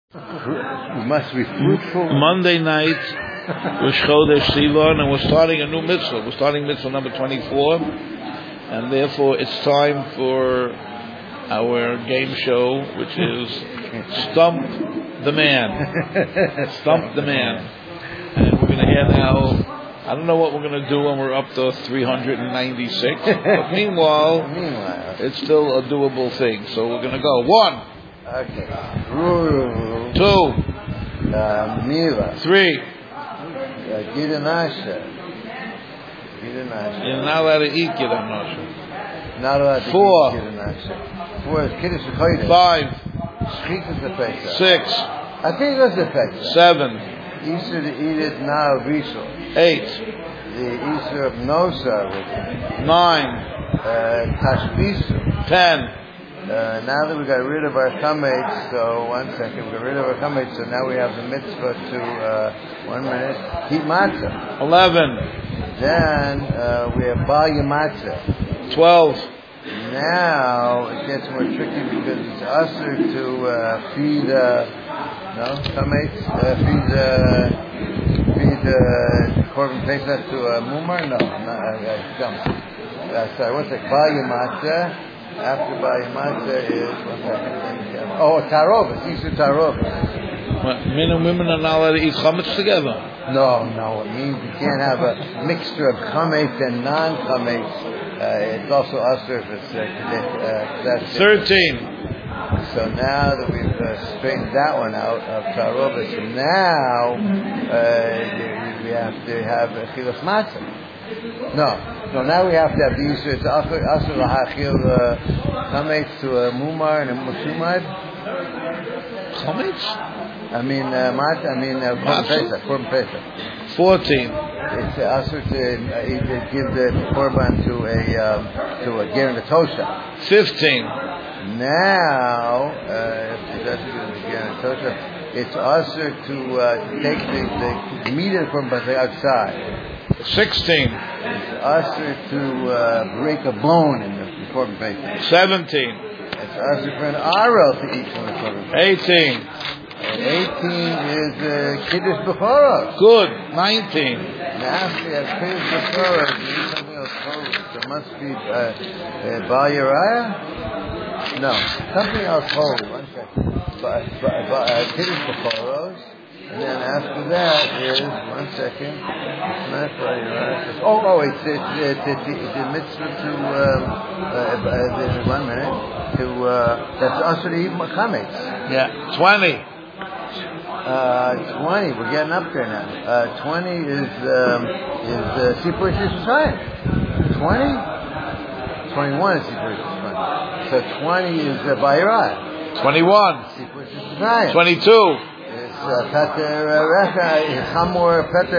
We must be fruitful. Monday night was Chodesh Sivan, and we're starting a new mitzvah. We're starting mitzvah number 24, and therefore it's time for our game show, which is Stump the Man. Stump the Man. And we're going to hear now, I don't know what we're going to do when we're up to 396, but meanwhile, it's still a doable thing. So we're going to go. 1. Okay. 2. Mila. 3. Gidanasha. You're not allowed to eat Gidanasha. Not allowed to 4. eat Gidanasha. 4 is Kiddush V'Chodesh. 5. Shchitas V'Pesach. 6. I think that's the Pesach. 7. Easter to eat it now, Rishon. 8. The Easter of Nosa. 9. Tashbisu. 10. Now that we got rid of our chametz, so 1 second, we got rid of our chametz, so now we have the mitzvah to, 1 minute, heat matzah. 11. Then we have bal matzah. 12. Now it gets more tricky because it's usher to feed, chametz, feed Korban Pesach to mumar? No, sorry, what's it? Bal matzah. After Bal Matzah is, 1 second. Tarovis, Easter Tarovis. Men and women are not allowed to eat chametz together. No, it means you can't have a mixture of chametz and non-chametz. It's also usher if it's that's 13. So now that we've straightened that one out of Tarovis, now we have to have chilas matzah. No, now we have to have the Easter. It's also lahachil chametz to a mumar and a mushumad. Chametz? Korban Pesach. 14. It's also to give the korban to a ger and a tosha. 15. Now, it's also to take the meat of the korban Pesach outside. 16. It's usher to break a bone in the Korban Pesach. 17. It's usher for an arel to eat from the Korban Pesach. 18. And 18 is Kiddush B'choros. Good. 19. Now after you have Kiddush B'choros, you need something else holy. There must be Bal Uriah? No, something else holy. 1 second. Kiddush B'choros. And then after that is 1 second. It's not Bal Uriah. It's the mitzvah to 1 minute to that's also to eat chametz. Yeah. 20. 20. We're getting up there now. 20 is Sipur Shishayim. 20. 21 is Sipur Shishayim. So 20 is Bal Uriah. 21. Sipur Shishayim. 22. Peter Chamor.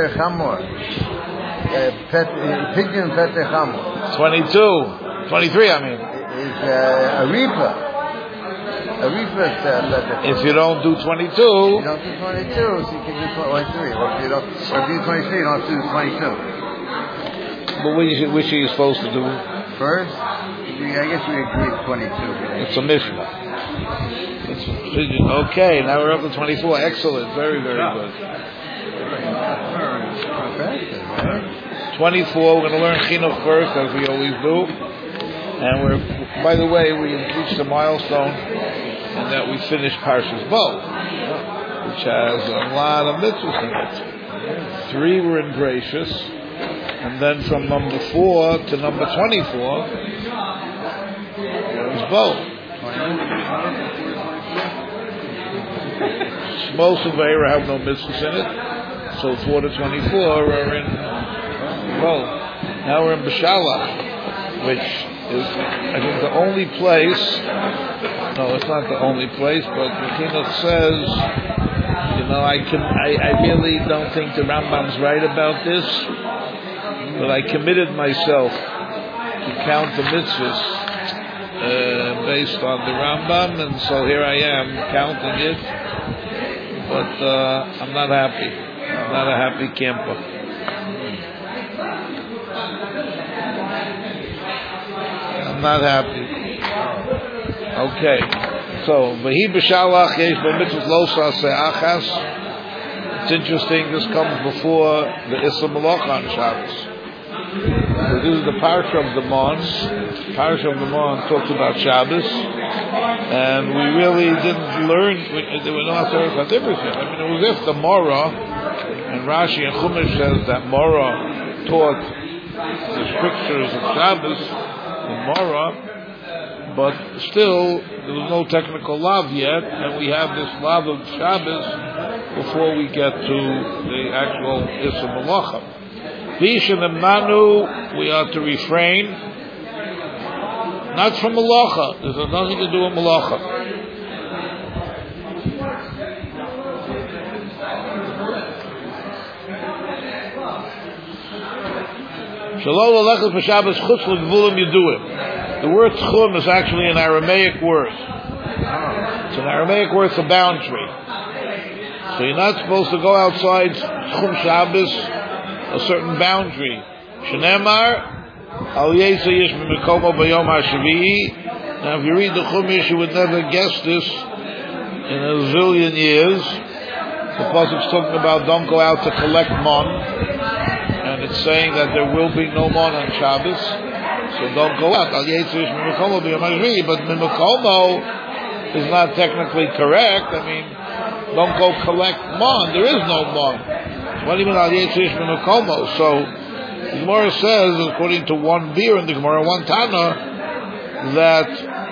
Pidyon Peter Chamor. 22. 23, I mean. Is Arifa. Arifa is Peter. If you don't do 22. You don't do 22, so you can do 23. Or if you do 23, you don't have to do 22. But which are you supposed to do? First, I guess we agree 22. It's a mission. Okay, now we're up to 24. Excellent. Very, very good. 24, we're going to learn Chinuch first, as we always do. And by the way, we reached a milestone in that we finished Parshas Bo, which has a lot of mitzvahs in it. 3 were in Gracious, and then from number 4 to number 24 was Bo. Most of Eira have no mitzvahs in it, so 4 to 24 are in Bo. Now we're in Beshalach, which is, I think, the only place. No, it's not the only place, but the Chinuch says, I really don't think the Rambam's right about this, but I committed myself to count the mitzvahs based on the Rambam, and so here I am counting it. But I'm not happy. I'm not a happy camper. I'm not happy. Okay. So, Vahi b'shalach yesh b'mitzvot lo saseh achas. It's interesting, this comes before the Issa Malacha on Shabbos. So this is the Parsha of the Mon. Parsha of the Mon talks about Shabbos. And we really didn't learn, there were no authority about everything. I mean, it was if the Mora, and Rashi and Chumash says that Mora taught the strictures of Shabbos in Mora, but still, there was no technical lav yet, and we have this lav of Shabbos before we get to the actual Issa Malacha. V'ishanim nanu, we are to refrain, not from Malacha. This has nothing to do with Malacha. Shalom alechus b'Shabbos chutz l'gvulim yiduim. The word tchum is actually an Aramaic word. It's an Aramaic word for boundary. So you're not supposed to go outside tchum Shabbos, a certain boundary. Shneimar al yetsa yish b'mikomo b'yom ha'shvi'i. Now, if you read the Chumash, you would never guess this in a zillion years. The pasuk's talking about don't go out to collect mon, and it's saying that there will be no mon on Shabbos. So don't go out. Al yetsa yish b'mikomo b'yom ha'shvi'i. But b'mikomo is not technically correct. I mean, don't go collect mon. There is no mon. What do you mean al yetsa yish b'mikomo? So the Gemara says, according to one beer in the Gemara, one Tana, that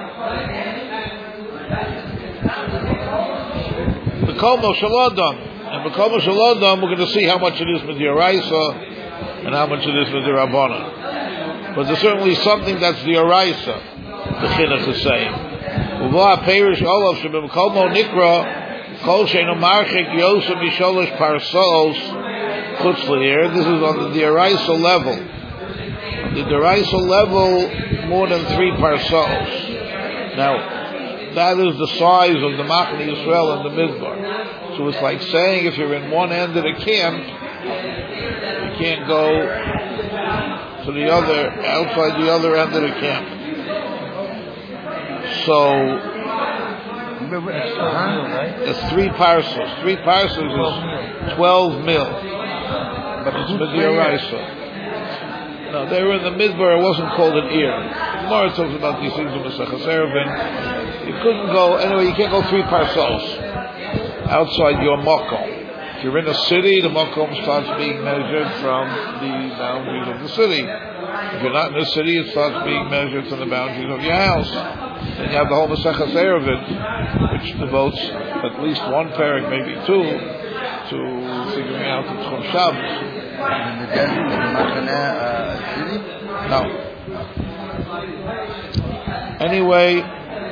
B'komo Shalodam, and B'komo Shalodam, we're going to see how much it is with the Oraisa and how much it is with the Rabbana. But there's certainly something that's the Oraisa, the Chinuch is saying. Uva Perish Olav Sheb'B'komo Nikra Kol Sheinu Marchik Yosef Misholosh Parsos Chutz L'Ir. This is on the Oraisa level. On the Oraisa level, more than 3 parsos. Now, that is the size of the Machne Yisrael and the Midbar. So it's like saying if you're in one end of the camp, you can't go to the other, outside the other end of the camp. So, it's 3 parsos. 3 parsos is 12 mil. But it's Medioraisa. No, they were in the Midbar, it wasn't called an ear. Gemara talks about these things in Masechas Eruvin. You couldn't go, anyway, you can't go 3 parsos outside your makom. If you're in a city, the makom starts being measured from the boundaries of the city. If you're not in a city, it starts being measured from the boundaries of your house. Then you have the whole Masechas Eruvin, which devotes at least one parak, maybe 2, to figuring out the Tchum Shabbos. In the desert, in the Machane city? No. Anyway,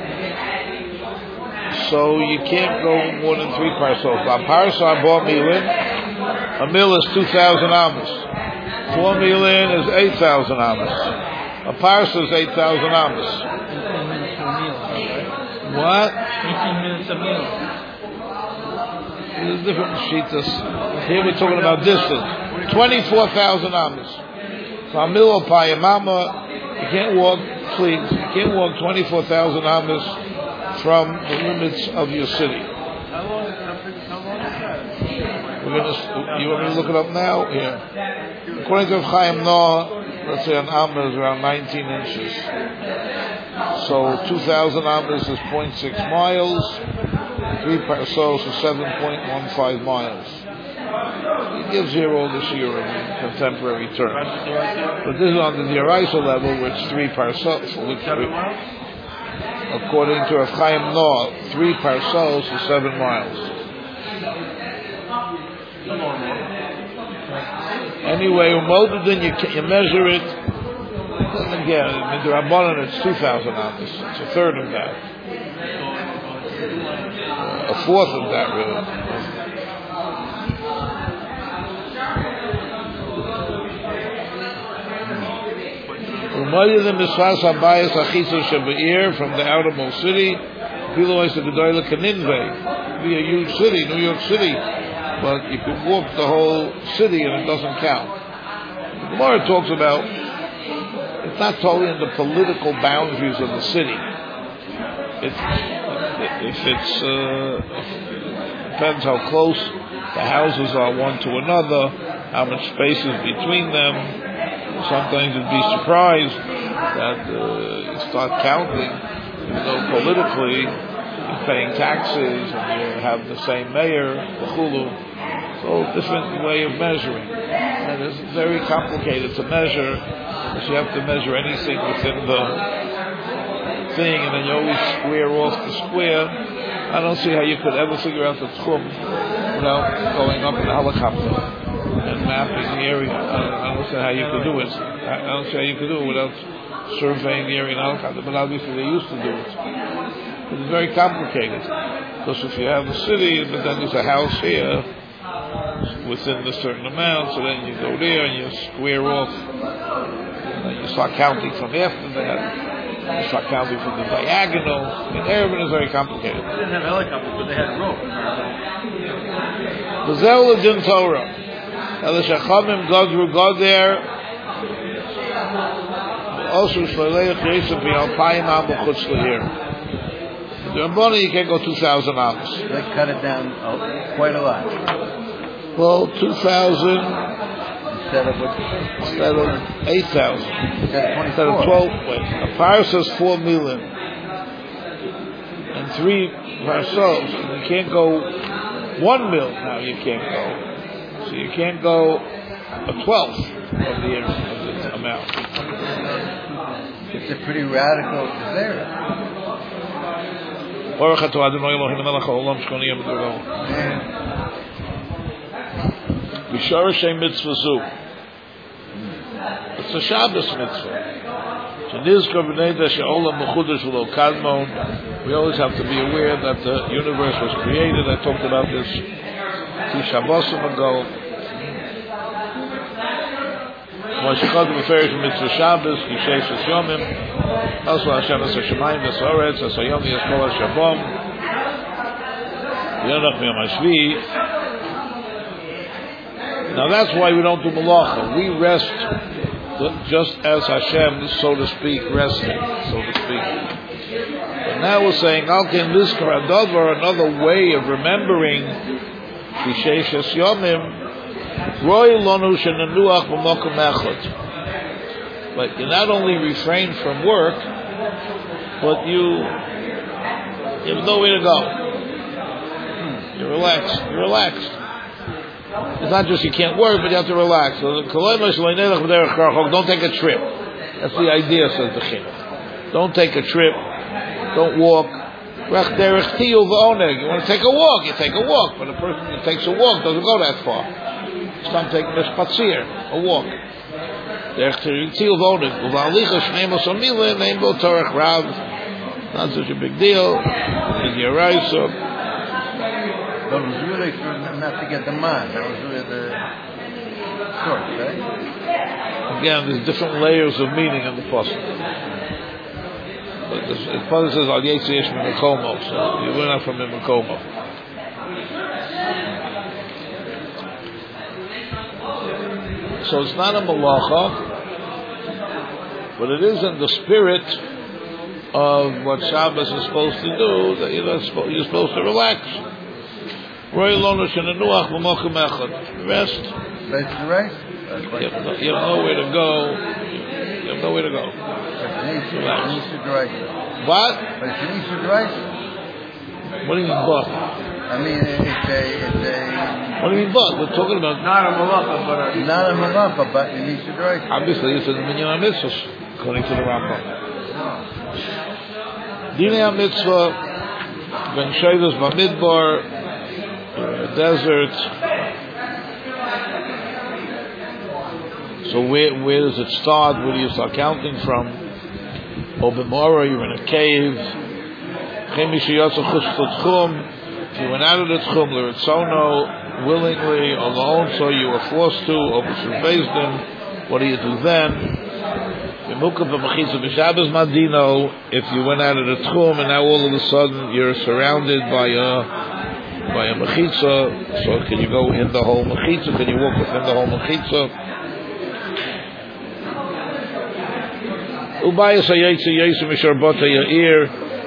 so you can't go more than 3 parsos. A parsa bought milin. A mil is 2,000 amos. 4 milin is 8,000 amos. A parsa is 8,000 amos. 15 minutes a meal. What? 15 minutes a meal. There's different shitas. Here we're talking about distance. 24,000 amos. So a mil payamama, you can't walk, please, you can't walk 24,000 amos from the limits of your city. How long is that? You want me to look it up now? Yeah. According to Chaim Noah, let's say an amma is around 19 inches. So 2,000 ammas is 0.6 miles. 3 parsos is 7.15 miles. It gives 0 this year in contemporary terms. But this is on the Oraisa level, which 3 parsos, according to Rav Chaim Noah, 3 parsos is 7 miles. Anyway, then you measure it. And again, in the Rabbanan it's 2,000 ammas. It's a third of that. A fourth of that, really. From the outermost city, be a huge city, New York City, but you can walk the whole city and it doesn't count. The Gemara talks about it's not totally in the political boundaries of the city. if it's depends how close the houses are one to another, how much space is between them. Sometimes you'd be surprised that you start counting, even though politically you're paying taxes and you have the same mayor, the so different way of measuring. And it's very complicated to measure, because you have to measure anything within the thing, and then you always square off the square. I don't see how you could ever figure out the tchum without going up in a helicopter and mapping the area. I don't see how you could do it. I don't see how you could do it without surveying the area in a helicopter, but obviously they used to do it. It's very complicated, because if you have a city, but then there's a house here within a certain amount, so then you go there and you square off, and then you start counting from after that. You start counting from the diagonal. Erevin is very complicated. They didn't have helicopters, but they had ropes. The Zeh Din Torah. The Shachamim go there. Also, Shleiach Yisrael be Alpayim Am B'chutz L'Hir. The Rabboni, you can't go 2,000 amos. They cut it down quite a lot. Well, 2,000 Instead of 8,000. Instead of 12. Wait, a par says 4 million. And 3 parcels. You can't go 1 mil now. You can't go. So you can't go a 12th of the amount. It's a pretty radical desire. Baruch atah Adonai Eloheinu melech haolam shkoni yom v'doro. B'shorashei mitzvah zu. It's a Shabbos mitzvah. Shenizkar b'nei she'olam mechudash v'lo kadmon. We always have to be aware that the universe was created. I talked about this 2 Shabbosim ago. Moshechot b'ferish mitzvah Shabbos, Yisheshes Yomim. Also Hashem es Hashemayim v'soretz, es hayom yeskol ha-shabom. Yonach miyom hashvi. Now that's why we don't do malacha. We rest just as Hashem, so to speak, resting, so to speak. But now we're saying, Alken Lizkar Adover, another way of remembering Yisheshes Yomim. Roy lonu shenanuach b'mokum echad. But you not only refrain from work, but you have nowhere to go. You're relaxed. You're relaxed. It's not just you can't work, but you have to relax. So don't take a trip. That's the idea, says the Chinuch. Don't take a trip. Don't walk. You want to take a walk, you take a walk. But a person that takes a walk doesn't go that far. Some take a spazier, a walk. Not such a big deal. But it was really for not to get the man. That was really the source, right? Again, there's different layers of meaning in the pasuk. But the pasuk says al yetzi yesh mimakomo, so you learn out from mimakomo. So it's not a malacha, but it is in the spirit of what Shabbos is supposed to do, that you're supposed to relax. Rest. Rest. You have nowhere to go. You have nowhere to go. What? What do you mean, but? I mean, it's a. What do you mean, but? We're talking about not a malacha, but you need to drive. Obviously, it's in the Minyan HaMitzvahs, according to the Rambam. Dinei HaMitzvah, Ben Shavas Bamidbar, desert. So where does it start? Where do you start counting from? Obimora, you're in a cave. You went out of the tchum, l'ritzono, willingly, alone, so you were forced to, what do you do then? If you went out of the tchum and now all of a sudden you're surrounded by a mechitza, so can you go in the whole mechitza? Can you walk within the whole mechitza?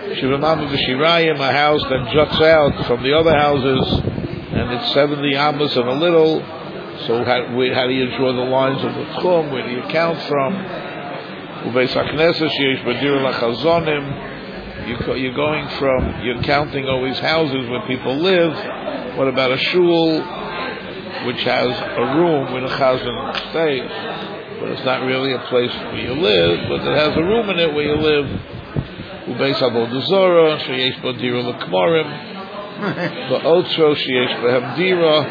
Shivamama V'Shirayim, a house that juts out from the other houses, and it's 70 amas and a little. So how do you draw the lines of the tchum? Where do you count from? Ubeis HaKnesses sheyesh b'dir lachazonim. You're going from, you're counting always houses where people live. What about a shul, which has a room where the chazan stays, but it's not really a place where you live, but it has a room in it where you live. Ubeis avodah zarah sheyesh b'dir l'kmorim. Ba'otro sheyesh b'hem dira.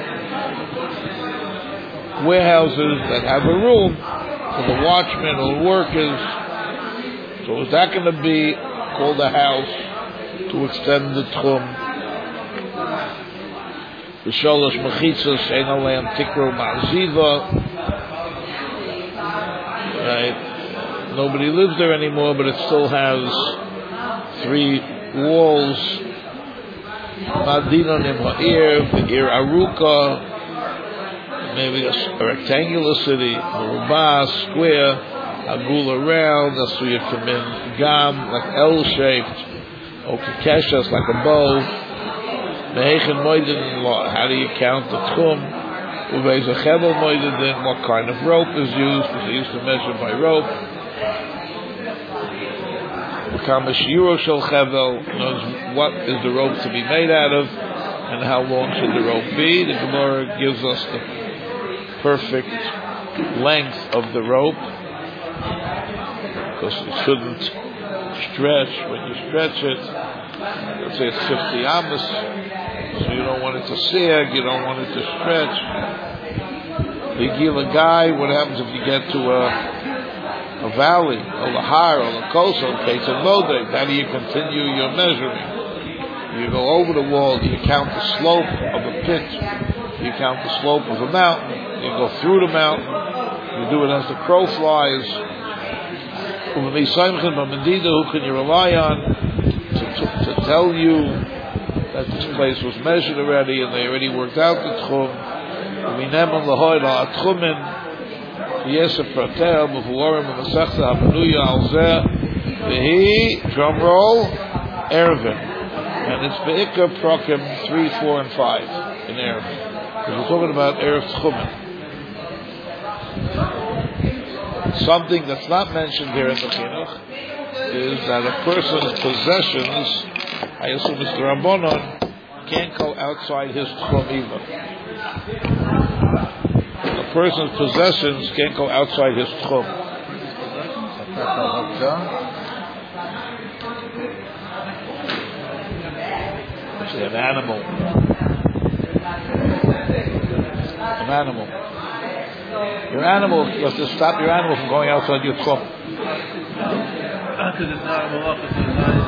Warehouses that have a room for the watchmen or the workers. So is that going to be called a house to extend the tchum? V'sholosh mechitzos ein aleim tikro ma'aziva. Right? Nobody lives there anymore, but it still has 3 walls. Madinon im ha'ir, v'ir aruka. Maybe a rectangular city, Merubah, square, Agula round, that's where you come in, Gam, like L-shaped, or Kekeshas, like a bow. Mehechen Moedin, how do you count the Tchum? Ubeis HaChevel Moedin, what kind of rope is used, because they used to measure by rope. Kama Shiuro Shel Chevel, knows what is the rope to be made out of, and how long should the rope be. The Gemara gives us the perfect length of the rope, because it shouldn't stretch. When you stretch it, let's say it's 50 amas, so you don't want it to sag, you don't want it to stretch. You give a guy, what happens if you get to a valley, or the har, or the koso, case and modek? How do you continue your measuring? You go over the wall, you count the slope of a pit, you count the slope of a mountain, you go through the mountain, you do it as the crow flies. Who can you rely on to tell you that this place was measured already and they already worked out the tchum? Drum roll, Erevin. And it's Be'ikar Prokim 3, 4, and 5 in Erevin. Because we're talking about Erev Tchumen. Something that's not mentioned here in the Chinuch is that a person's possessions, I assume it's the Rabbanon, can't go outside his Tchum either. A person's possessions can't go outside his Tchum. Actually, an animal. Your animal, you have to stop your animal from going outside your tchum. Because it's not a malach, it's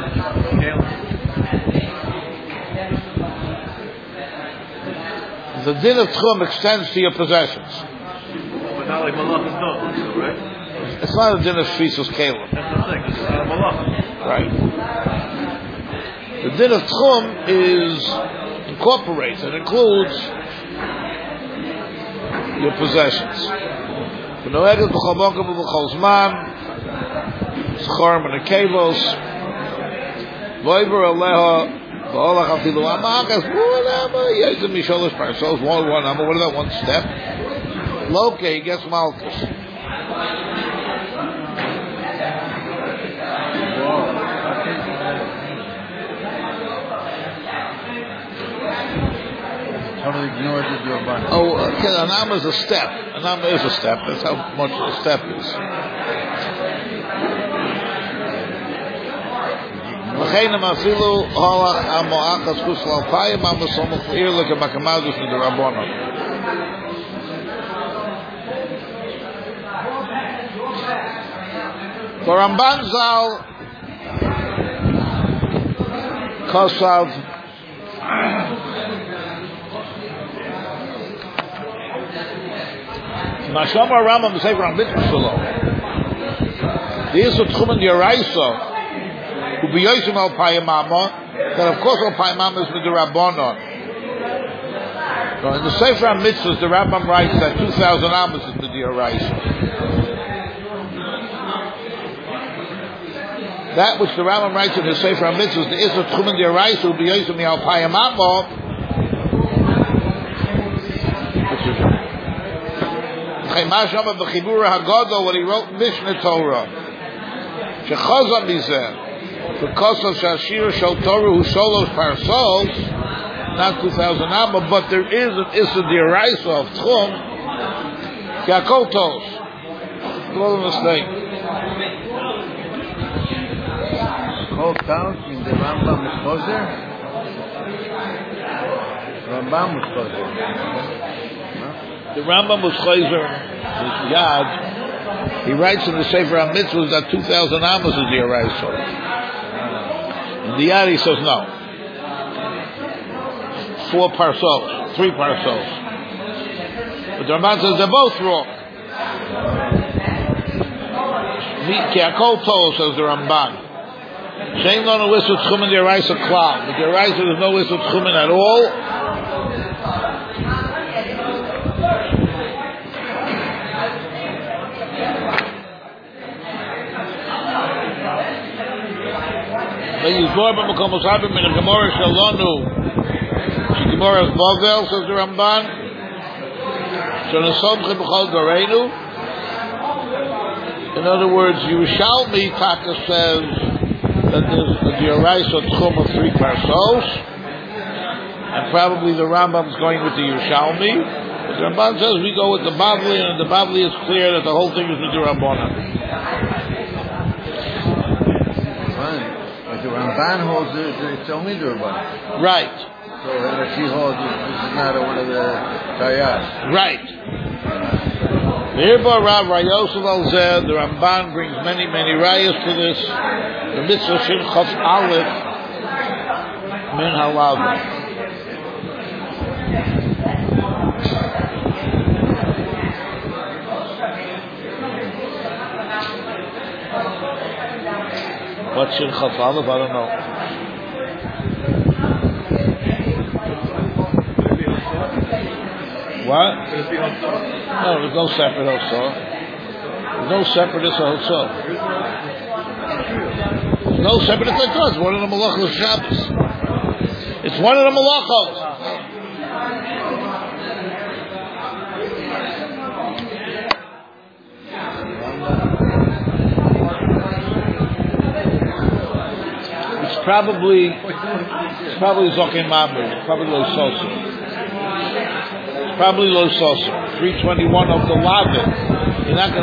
the din of tchum extends to your possessions. But not like malach and dog, right? It's not a din of shvisus kelim. That's what I'm saying, it's not a malach. Right. The din of tchum incorporates and includes your possessions. V'noeged b'chol boker v'b'chol zman, zchorim and akevos, v'oiver aleha, v'olach afilu amakas, whatever, yezim misholosh parsos, one amma, what is that, one step? Loke, he gets malchus. Totally ignored the Rabbanan. Oh, okay, an amma is a step. An amma is a step. That's how much a step is. L'cheinem afilu halach amo achas kusla alpayim amma somuch l'ir l'ke makamadus in the Rabbanon. The Ramban Zal Kosav Mashama Rambam Sefer Mitzvah Shalom. The Yisod Tchumen Yoraisa, who be Yosim al Payamama, that of course al Payamama is with the Rabbanon. So in the Sefer Mitzvahs, the Rambam writes that 2,000 Amos is with the Yoraisa. that which the Rambam writes in his Sefer HaMitzvos, the Isra Tchumen D'Oraisa will be Yosem Mi'alpayim Amo, Chayma B'Chibura Haggadol, when he wrote Mishnah Torah, Shechaza Mizeh, because of Shashir Shal Torah who solos parsos, not 2,000 Amo, but there is an Isra D'Oraisa of Tchum, Yakol Tos. All of us think. Whole count in the Rambam is Choser? Rambam was Choser. The Rambam was Choser, his Yad. He writes in the Sefer HaMitzvos that 2,000 Amos is the Araisa. In the Yad he says no. 4 parsos, 3 parsos. But the Ramban says they're both wrong. Kiakol Tol, says the Ramban. Shein lo no Isra Tchumen D'Oraisa klal. With the Oraisa there's no Isra Tchumen at all. When you go by Makom Osabim in a Gemara Shalonu, Gemara Bovel, says the Ramban. Shonasobche B'chol Doreinu. In other words, Yerushalmi Taka says that there's a D'Oraisa Tchum of 3 parsos, and probably the Rambam is going with the Yerushalmi. But the Ramban says we go with the Bavli, and the Bavli is clear that the whole thing is with the Rabbanan. But the Ramban holds it's only the Rabbanan. Right. So if he holds this is not one of the Tayas. Right. Herba Rav Rayosel al Zeh, the Ramban brings many rayas to this. The mitzvah Shin Chaf Aleph Min Halav. What's Shin Chaf Aleph? I don't know. What? No, there's no separate Hotzah. There's no separate Hotzah. There's no separate Hotzah. It's one of the Malachos of Shabbos. It's one of the Malachos. It's probably Zokin Mabur. It's probably Lo Sosa. Probably Lo Sosa, 321 of the Lavin. You're not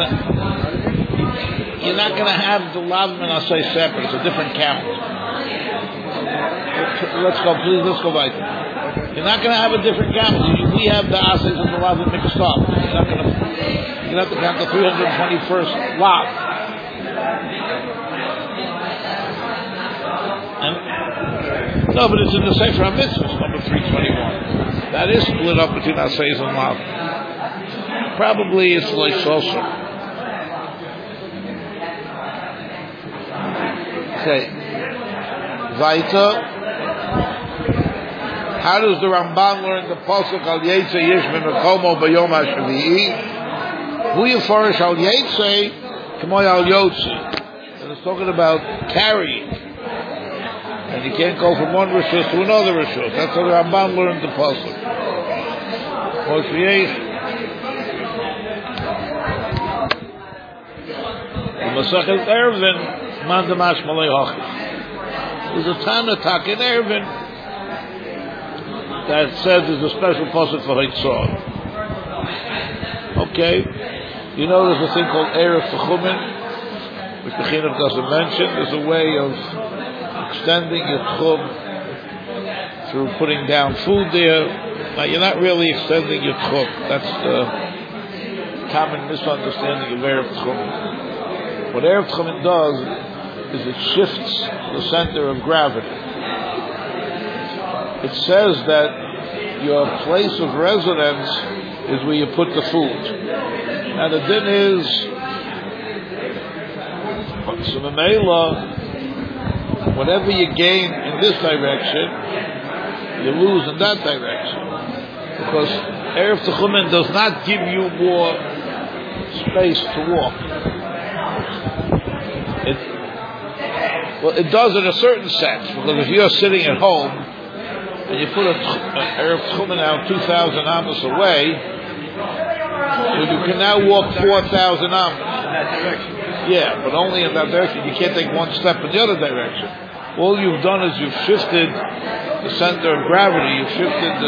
gonna have the Lavin and I'll say separate. It's a different count. Let's go right. You're not gonna have a different count. We have the Ases and the Lavin mixed up. You're gonna have to count the 321st Lav. No, but it's in the Sefer HaMitzvos, number 321. That is split up between Asayis and Lav. Probably it's like Sosa. Okay. Vaita. How does the Ramban learn the pasuk Al Yetze Yesh Mekomo B'Yom HaShavi'i? Hu Yefarish Al Yetze K'moy Al Yotzi. And it's talking about carrying. And you can't go from one Rishus to another Rishus. That's how the Ramban learned the pasuk. The Masachet Eruvin, Man Damash Malay Hachis. There's a Tanatak in Eruvin that says there's a special pasuk for Hitzor. Okay. You know there's a thing called Erev Techumen, which the Chinuch doesn't mention. There's a way of extending your tchum through putting down food there. Now you're not really extending your tchum. That's the common misunderstanding of Erev Tchumen. What Erev Tchumen does is it shifts the center of gravity. It says that your place of residence is where you put the food. Now the din is, so the Mela, whatever you gain in this direction, you lose in that direction. Because Erev Techumen does not give you more space to walk. Well, it does in a certain sense, because if you're sitting at home and you put an Erev Tchumen out 2,000 amos away, so you can now walk 4,000 amos. In that direction. Yeah, but only in that direction. You can't take one step in the other direction. All you've done is you've shifted the center of gravity. You've shifted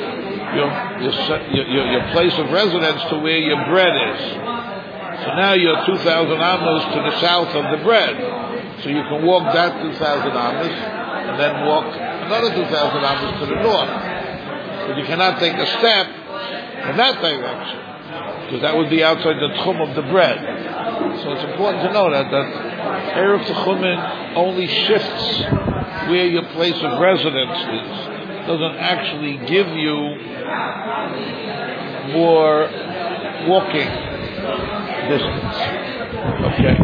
your place of residence to where your bread is. So now you're 2,000 amos to the south of the bread. So you can walk that 2,000 amos and then walk another 2,000 amos to the north. But you cannot take a step in that direction, because that would be outside the tchum of the bread. So it's important to know that Erev Tchumen only shifts where your place of residence is. It doesn't actually give you more walking distance. Okay.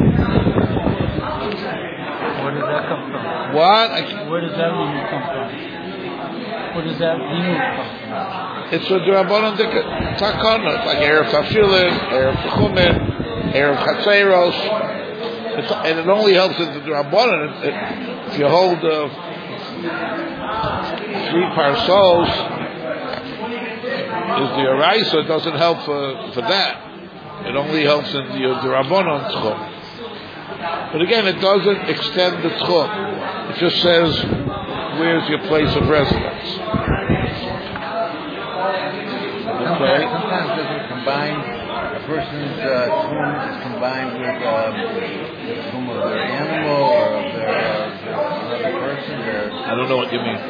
Where does that come from? What? Where does that limud come from? Where does that limud come from? It's a D'Rabbanan Takana. It's like Erev Tafshilin, Erev Tchumen, Erev Chatzeros. And it only helps in the D'Rabbanan. If you hold 3 parsos, is the Araisa, it doesn't help for that. It only helps in the D'Rabbanan Tchum. But again, it doesn't extend the tchum. It just says, where's your place of residence? Okay. Sometimes does it combine, a person's tchum is combined with the tchum of their animal or of their another person? I don't know what you mean.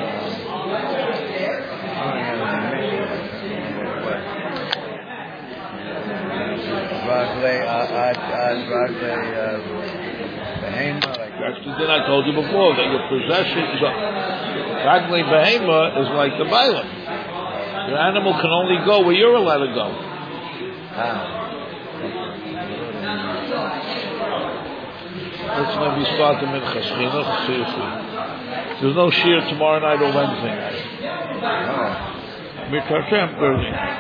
That's the thing I told you before, that your possession is Raglei Behema is like the Bailam. Your animal can only go where you're allowed to go. Let's maybe start the Minchas Chinuch, see if there's no shear tomorrow night or Wednesday night. Mit Hashem, Thursday night.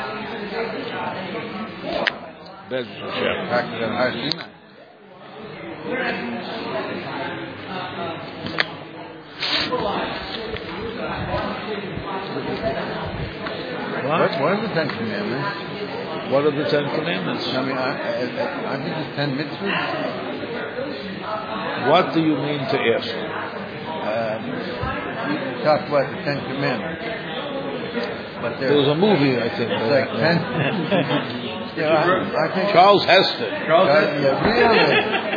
Bez Hashem. What are the 10 Commandments? What are the 10 Commandments? I mean, I think it's 10 mitzvahs. What do you mean to ask? You talk about the 10 Commandments. But There was a movie, I think. It's like 10. I think Charles Heston. Really?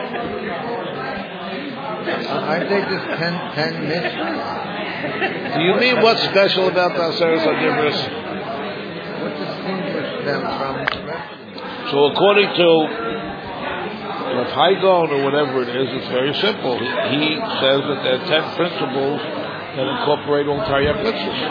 I think it's 10 mitzvahs. Do you mean what's special about the Aseres HaDibros? What distinguishes them from the rest? So according to Rav Haigon or whatever it is, it's very simple. He says that there are 10 principles that incorporate all Taryag mitzvahs.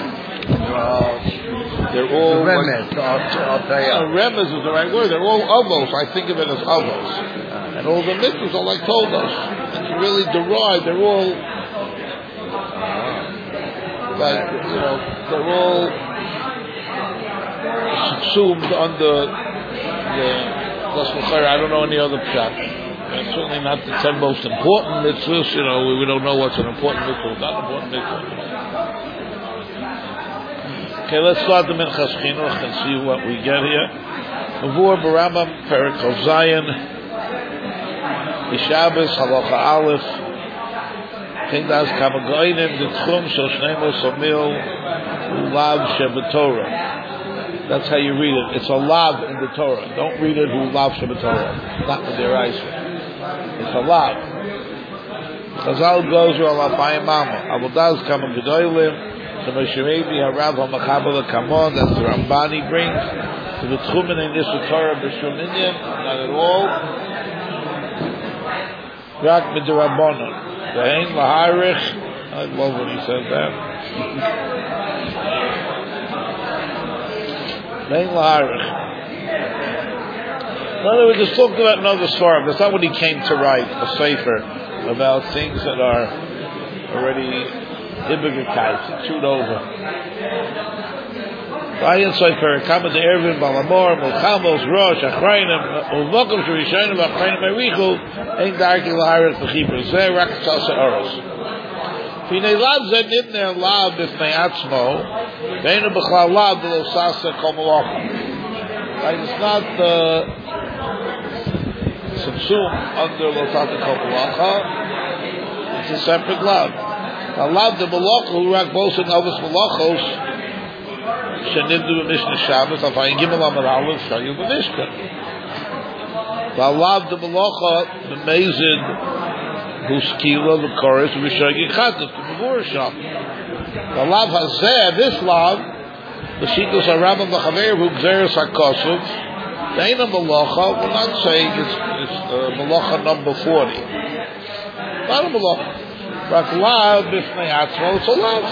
They're all remez. I'll tell you. Remez is the right word. They're all avos. I think of it as avos. And all the mitzvahs are like toldos. And you really derive, they're all like, they're all subsumed under the Lashon Chayra. I don't know any other pshat. And certainly not the 10 most important mitzvahs. We don't know what's an important mitzvah, what's not an important mitzvah. Okay, let's start the Minchas Chinuch and see what we get here. Mavur Barambam Perek Chav Zayin Ishabes Halacha Aleph Kindas Kamagoynim the Tchum Shel Shnei Somil Ulav Shebetorah. That's how you read it. It's a lav in the Torah. Don't read it Ulav Shebetorah. It's not the deraisa. It's a lav. Chazal goes to Alapayim Mama. Avodas Kamagoynim. The Meshemedi Harav HaMachabel Kamon, that's the Rambani brings to the Tchumen in this Torah B'Shul Inyan, not at all. Rak Midrabanon, Ve'ein Laharich. I love when he says that. Ve'ein Laharich. In other words, it's talking about another Svarim. That's not what he came to write, a sefer about things that are already chewed over. Vayin Sofer, Kama de Ervin, Balamor, Mulchamos, Rosh, Achrayim, Ulvokum, Shurishayim, Achrayim, Erichu, Ein Darki Laharet, V'chibur, Zeh, Rakasal Se'oros. Finei Lav Zeh Nitner Lav B'fnei Atzmo, Veinu B'chlal Lav B'lo Sasa Kol Malacha. It's not subsumed under Lo Sasa Kol Malacha. It's a separate Lav. Lav de Malacha, who rak Bosin Avos Malachos, Shenimdu b'Mishnah Shabbos, Afayin Gimel Amar Aleph, Shayu b'Mishkan. V'alav de Malacha b'Mezid Huskila v'Koris v'Shagi Chatzif v'Mavur Sham. V'alav Hazeh, this lav, l'Shitos HaRambam v'Chaver v'Gzeres HaKosov, Ve'ena Malacha, we're not saying it's Malacha number 40. Not a Malacha. But lav b'Fnei Atzmo, it's a lav.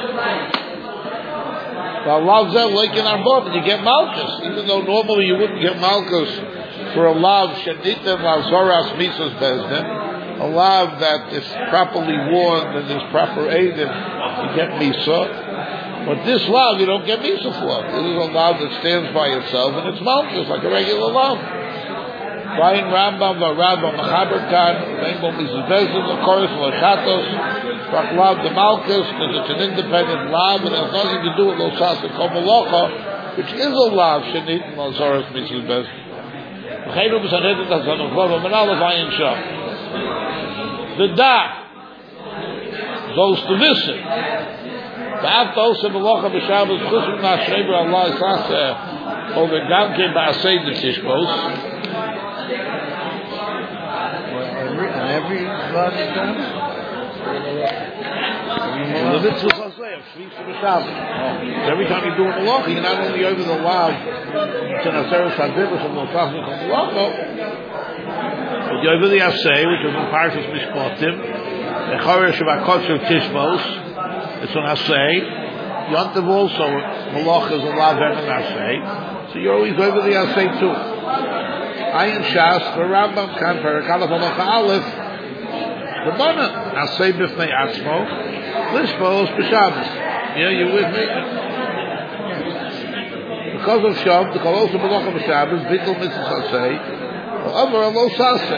Well, lav zeh like in our book, you get malchus, even though normally you wouldn't get malchus for a lav shenitem azoras misas bezdin, a lav that is properly worn and is proper eidim, you get misa. But this lav you don't get misa for. This is a lav that stands by itself and it's malchus like a regular lav. Vayin Rambam v'Rambam Mechaber Kan, Ve'inbo misas bezdin, l'koris l'chatos. Lav the Malchus, because it's an independent lav, and it has nothing to do with Lo Sasa Kol Malacha, which is a lav, Shenit and Lazaras Mitzvah Bez. V'cheinu b'sanedet hazan uvlov, and Aleph Ayin Shah. The Da goes to listen. V'av Toseh Malacha b'Shabbos, Chusum Na'ashreber Allah Sasa, over Gamke Ba'asei D'Tishbos. And every lav is done? The mitzvah chazayah, shliach b'Shabbos. Every time you do a malacha, you're not only over the lav to Naseres HaDibros and Lo-Sasa Kol Malacha, but you're over the asay, which is in Parshas Mishpatim, the Choresh of HaKotzer Tishbos, it's an asay. Yontav also, malacha is a lav and an asay, so you're always over the asay too. Ayin Shas, for Rambam Kan, for Akalaf Halacha Aleph, the Bona, Asay B'fnei Atzmo, Lishbos B'Shabbos. Yeah, you with me? Because of Shav, the Kolos of Malacha B'Shabbos, Bittul Mitzvah Asay, Over Lo Sasa.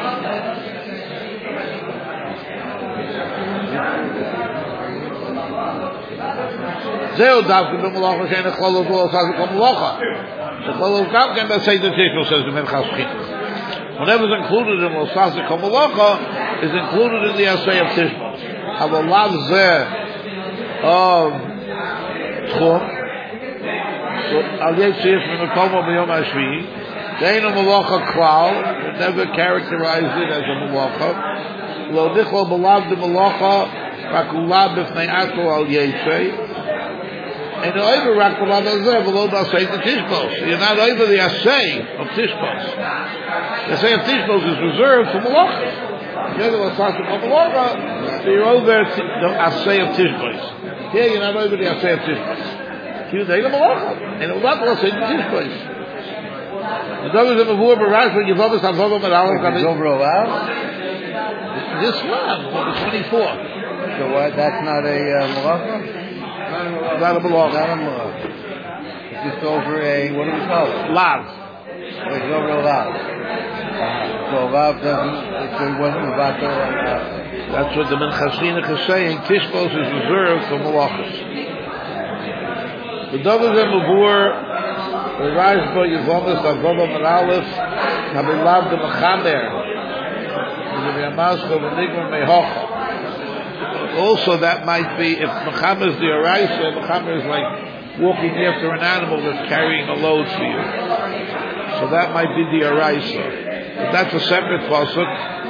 Zeo Davka B'Malacha Shein Echlolos Lo Sasa Kol Malacha. The Kolos Davka B'Asay the Tishbos says the Menchas Chinuch. Whatever is included in Lo Sasa Kol Malacha is included in the Asay of Tishbos. Have a lav zeh of Tchum. So Al Yitzchak from the Komo B'Yom HaShvi. Dein a Malacha Klal. We never characterized it as a Malacha. Lo Dichlo B'Lav de Malacha Rakulav B'Fnei Atzmo Al Yitzchak. And over Rakulav Azeh below the Asay of Tishbos. You're not over the Asay of Tishbos. The Asay of Tishbos is reserved for Malachas. So you're over the Asay of Tishbos. Here you're not over the Asay of Tishbos. You say the Malacha. And it will not Asay of Tishbos. The Dovis of Mavur Barash, when you've always had Vovam and Aleph. Is over allowed? This one, on the 24th. So what, that's not a Malacha? Not a Malacha. Not a Malacha. It's just over a, what do we call it? Lav. It's over a lav. So lav doesn't, so it wasn't about the That's what the Menchas Chinuch is saying. Tishbos is reserved for Malachas. The Dovis of Mavur, the Rashba Yevomis Avodah and Aleph, Habilav the Mechamer, the Yamascha the Nigma Mehocha. Also, that might be if Mechamer is the Araisa, Mechamer is like walking after an animal that's carrying a load for you. So that might be the Araisa. But that's a separate pasuk.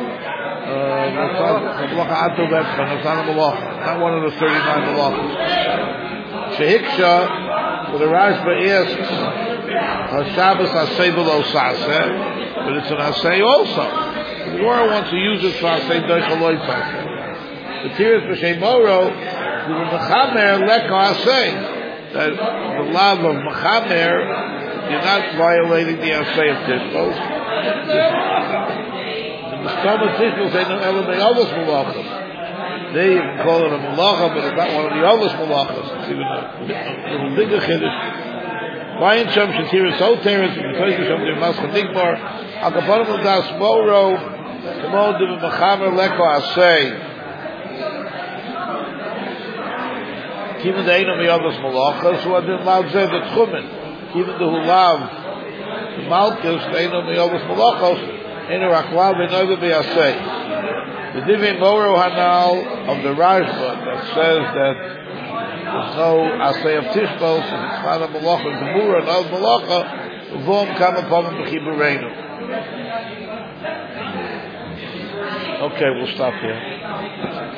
Not one of the 39 malachas. Shehiksha, where the Rashba asks, Shabbos Asay B'Lo Saseh, but it's an Asay also. The Gemara wants to use it for Asay Doichaloi Saseh. The Tiras B'Shem Moro, the Mechamer Leka Asay, that the love of Mechamer, you're not violating the Asay of Tishbos. The Stama Tishbos say no element of others malachas. They can call it a malacha, but it's not one of the others malachas. It's even a little bigger chiddush. Lion Sham Shatira Sol Teres, and Toy Sham the Maska Nigmar, Akaponim Das Moro, Kamo de Machamer Leko Asay. Kiven de Eino Miyavas Malachas, who had been loud said that Chumen, Kiven de Hulav, the Malchus, the Eino Miyavas Malachos, Eino Raklav, Eino de Asay. The Divin Moro Hanal of the Rajba that says that there's no Asay of Tishbos, it's not a Malacha, it's a Mura, not a Malacha, Vom Kama Pavim Bechibureinu. Okay, we'll stop here.